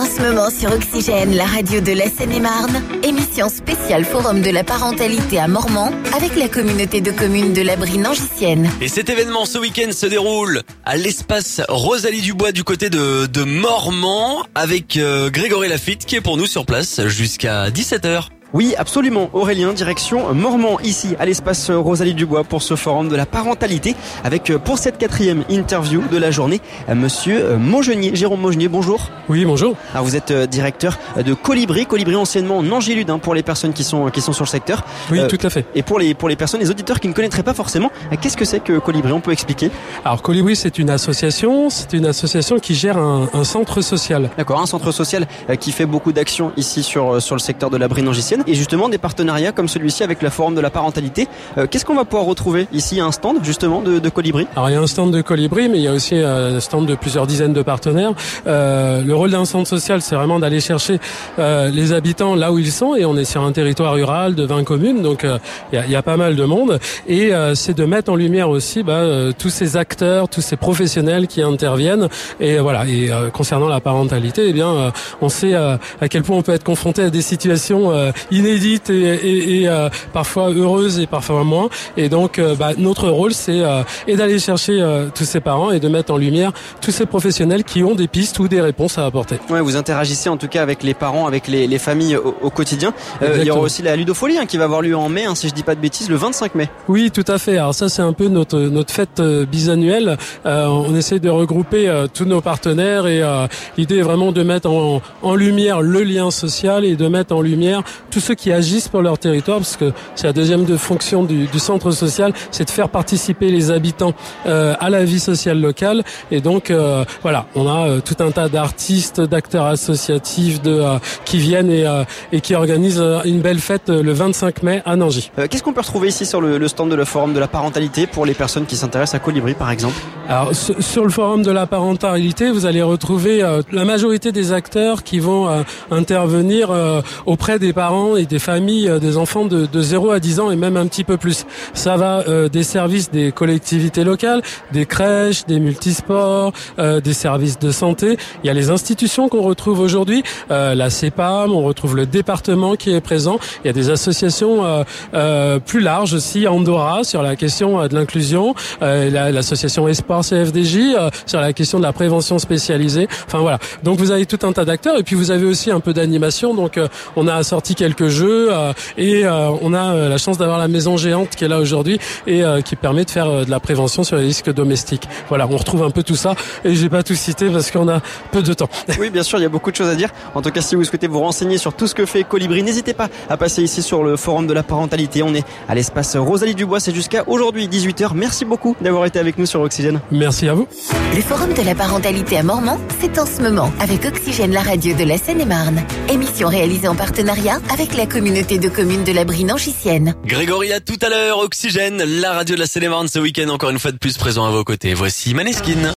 ce moment sur Oxygène, la radio de la Seine-et-Marne, émission spéciale Forum de la parentalité à Mormant avec la communauté de communes de la Brie-Nangissienne. Et cet événement ce week-end se déroule à l'espace Rosalie Dubois du côté de Mormant avec Grégory Lafitte qui est pour nous sur place jusqu'à 17h. Oui, absolument. Aurélien, direction Mormant, ici, à l'espace Rosalie Dubois pour ce forum de la parentalité avec, pour cette 4e interview de la journée, monsieur Maugenier, Jérôme Maugenier, bonjour. Oui, bonjour. Alors, vous êtes directeur de Colibri anciennement Nangis-Ludin pour les personnes qui sont sur le secteur. Oui, tout à fait. Et pour les personnes, les auditeurs qui ne connaîtraient pas forcément, qu'est-ce que c'est que Colibri? On peut expliquer? Alors, Colibri, c'est une association qui gère un centre social. D'accord, un centre social qui fait beaucoup d'actions ici sur le secteur de la Brie-Nangissienne. Et justement des partenariats comme celui-ci avec le Forum de la parentalité. Qu'est-ce qu'on va pouvoir retrouver ici? Il y a un stand justement de Colibri. Alors il y a un stand de Colibri, mais il y a aussi un stand de plusieurs dizaines de partenaires. Le rôle d'un centre social, c'est vraiment d'aller chercher les habitants là où ils sont, et on est sur un territoire rural de 20 communes, donc il y a pas mal de monde, et c'est de mettre en lumière aussi tous ces acteurs, tous ces professionnels qui interviennent, et voilà. Et concernant la parentalité, on sait à quel point on peut être confronté à des situations inédites et parfois heureuses et parfois moins. Et donc notre rôle c'est d'aller chercher tous ces parents et de mettre en lumière tous ces professionnels qui ont des pistes ou des réponses à apporter. Ouais, vous interagissez en tout cas avec les parents, avec les familles au quotidien. Il y aura aussi la ludopholie qui va avoir lieu en mai, si je dis pas de bêtises, le 25 mai. Oui, tout à fait. Alors ça c'est un peu notre fête bisannuelle. On essaie de regrouper tous nos partenaires et l'idée est vraiment de mettre en lumière le lien social et de mettre en lumière tous ceux qui agissent pour leur territoire, parce que c'est la deuxième fonction du centre social, c'est de faire participer les habitants à la vie sociale locale. Et donc on a tout un tas d'artistes, d'acteurs associatifs qui viennent et qui organisent une belle fête le 25 mai à Nangis. Qu'est-ce qu'on peut retrouver ici sur le stand de le Forum de la parentalité pour les personnes qui s'intéressent à Colibri par exemple? Alors sur le Forum de la parentalité, vous allez retrouver la majorité des acteurs qui vont intervenir auprès des parents et des familles des enfants de 0 à 10 ans et même un petit peu plus. Ça va des services des collectivités locales, des crèches, des multisports, des services de santé. Il y a les institutions qu'on retrouve aujourd'hui, la CEPAM, on retrouve le département qui est présent. Il y a des associations plus larges aussi, Andorra sur la question de l'inclusion, l'association Espoir CFDJ sur la question de la prévention spécialisée. Enfin voilà. Donc vous avez tout un tas d'acteurs et puis vous avez aussi un peu d'animation. Donc on a sorti quelques jeux et on a la chance d'avoir la maison géante qui est là aujourd'hui et qui permet de faire de la prévention sur les risques domestiques. Voilà, on retrouve un peu tout ça et j'ai pas tout cité parce qu'on a peu de temps. Oui, bien sûr, il y a beaucoup de choses à dire. En tout cas, si vous souhaitez vous renseigner sur tout ce que fait Colibri, n'hésitez pas à passer ici sur le Forum de la parentalité. On est à l'espace Rosalie Dubois, c'est jusqu'à aujourd'hui 18h. Merci beaucoup d'avoir été avec nous sur Oxygène. Merci à vous. Le Forum de la parentalité à Mormant, c'est en ce moment avec Oxygène, la radio de la Seine-et-Marne. Émission réalisée en partenariat avec la communauté de communes de la Brie-Nangissienne. Grégory, à tout à l'heure, Oxygène, la radio de la Seine-et-Marne ce week-end, encore une fois de plus présent à vos côtés. Voici Maneskin.